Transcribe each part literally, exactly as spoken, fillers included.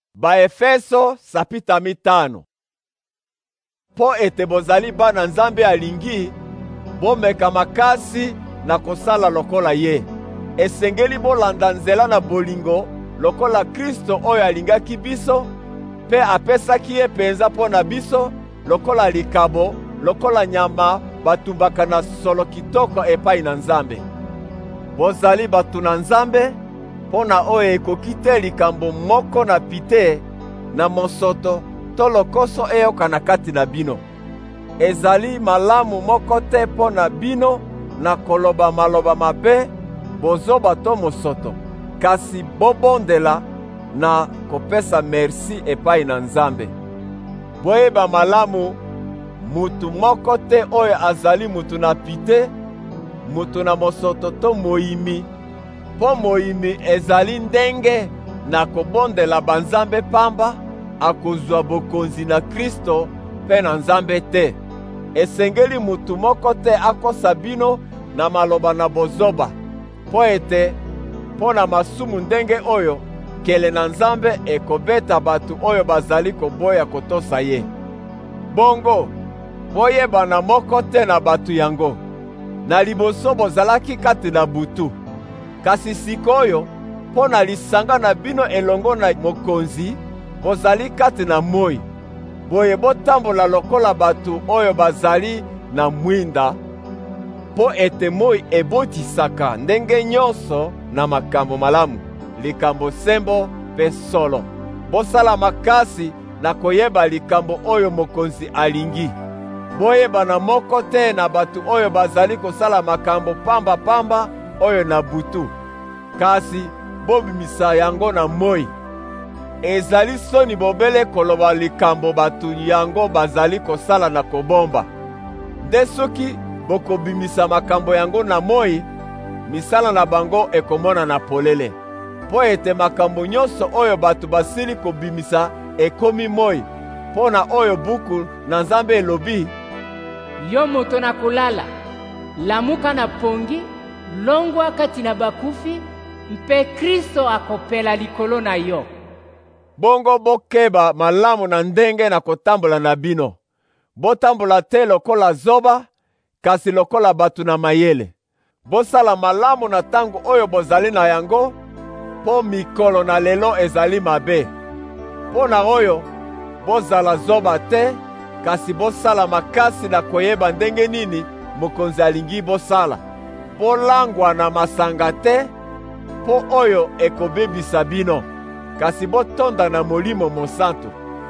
Baefeso sapita mitano. Po ete bozali bana Nzambe alingi, bomeka makasi na kosala lokola ye. Esengeli bolanda nzela na bolingo lokola Kristo oyo alingaki biso, pe apesaki ye penza po na biso lokola likabo, lokola nyama batumbaka na solo kitoko epai na Nzambe. Bozali batu na Nzambe, pona oyo ekoki te likambo moko na pite na mosoto to lokoso eyoka na kati na bino. Ezali malamu moko te mpo na bino na koloba maloba mabe bozoba to mosoto, kasi bobondela na kopesa merci epai na Nzambe. Boyeba malamu mutu moko te oyo azali mutu na pite, mutu na mosoto to moyimi, po moyimi ezali ndenge na kobondela banzambe pamba akozwa bokonzi na Kristo pe na Nzambe te. Esengeli mutu moko te akosa bino na maloba na bozoba, po ete po na masumu ndenge oyo kele na Nzambe ekobeta batu oyo bazali koboya kotosa ye. Bongo boyebana moko te na batu yango. Na liboso bozalaki kati na butu, kasi sikoyo po na lisanga na bino elongo na mokonzi bozali kati na moi. Boye botambola lokola batu oyo bazali na mwinda, po ete moi ebotisaka ndenge nyonso na makambo malamu, likambo sembo pe solo. Bosala makasi na koyeba likambo oyo mokonzi alingi. Boyebana moko te na batu oyo bazali kosala makambo pamba pamba oyo na butu, kasi bobimisa yango na moi. Ezali soni bobele koloba likambo batu yango bazali kosala na kobomba. Nde soki bokobimisa makambo yango na moi, misala na bango ekomona na polele. Po ete makambo nyonso oyo batu basili kobimisa ekomi moi, po na oyo buku na Nzambe elobi: yo moto na kolala, lamuka na pongi, longwa kati na bakufi, mpe Kristo akopela likolo na yo. Bongo bokeba malamu na ndenge na kotambola na bino. Botambola te lokola zoba, kasi lokola batu na mayele. Bosala malamu na tango oyo bozali na yango, po mikolo na lelo ezali mabe. Po na oyo bozala zoba te, kasi bosala makasi na koyeba ndenge nini mokonzi alingi bosala. Bolangwa na masanga te, po oyo ekobebisa bino, kasi botonda na Molimo Mosantu.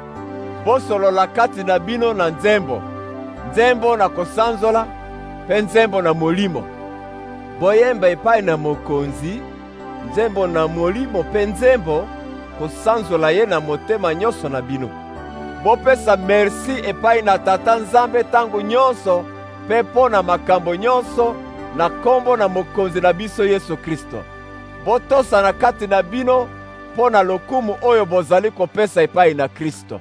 Bosolola kati na bino na nzembo, nzembo na kosanzola, pe nzembo na Molimo. Boyemba epai na mokonzi, nzembo na Molimo pe nzembo kosanzola ye na motema nyonso na bino. Bopesa merci epai na Tata Nzambe tango nyonso pe po na makambo nyonso na kombo na mokonzi na biso Yesu Kristo. Botosa na kati na bino po na lokumu oyo bozali kopesa epai na Kristo.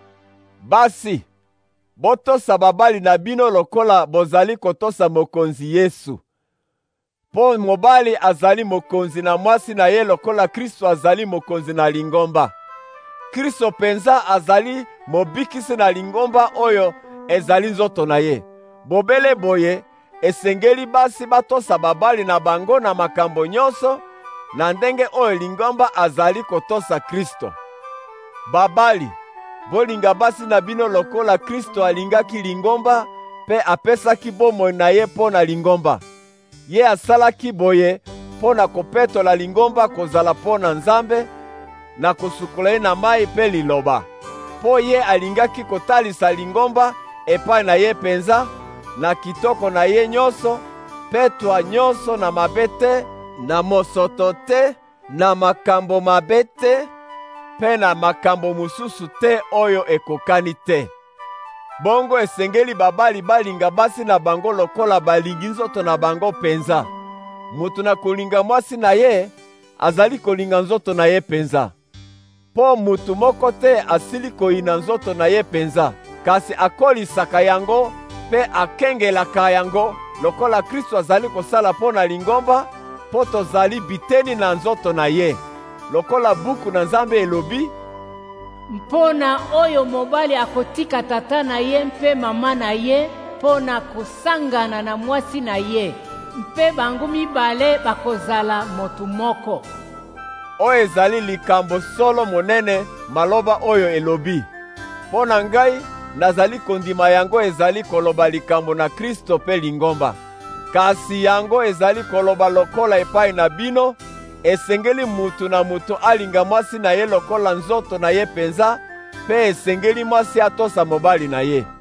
Basi, botosa babali na bino lokola bozali kotosa mokonzi Yesu. Po mobali azali mokonzi na mwasi na ye lokola Kristo azali mokonzi na lingomba. Kristo penza azali mobikisi na lingomba oyo ezali nzoto na ye. Bobele boye, esengeli basi batosa babali na bango na makambo nyonso, na ndenge oyo lingomba azali kotosa Kristo. Babali, bolinga basi na bino lokola Kristo alingaki lingomba, pe apesaki bomoi na ye po na lingomba. Ye asalaki boye po na kopetola lingomba kozala po na Nzambe, na kosukola ye na mai pe liloba. Po ye alingaki kotalisa lingomba epai na ye penza, na kitoko na ye nyonso, petwa nyonso na mabe te, na mosoto te, na makambo mabe te, pe na makambo mususu te oyo ekokani te. Bongo esengeli babali balinga basi na bango lokola balingi nzoto na bango penza. Mutu na kolinga mwasi na ye, azali kolinga nzoto na ye penza. Po mutu moko te asili koyina nzoto na ye penza, kasi akolisaka yango pe akengelaka yango lokola Kristo azali kosala po na lingomba, po tozali biteni na nzoto na ye. Lokola buku na Nzambe elobi: mpona oyo mobali akotika tata na ye mpe mama na ye mpona kosangana na mwasi na ye, mpe bango mibale bakozala motu moko. Oyo ezali likambo solo monene maloba oyo elobi. Mpo na ngai nazali kondima yango ezali koloba likambo na Kristo mpe lingomba. Kasi yango ezali koloba lokola epai na bino, esengeli mutu na mutu alinga mwasi na ye lokola nzoto na ye penza, mpe esengeli mwasi atosa mobali na ye.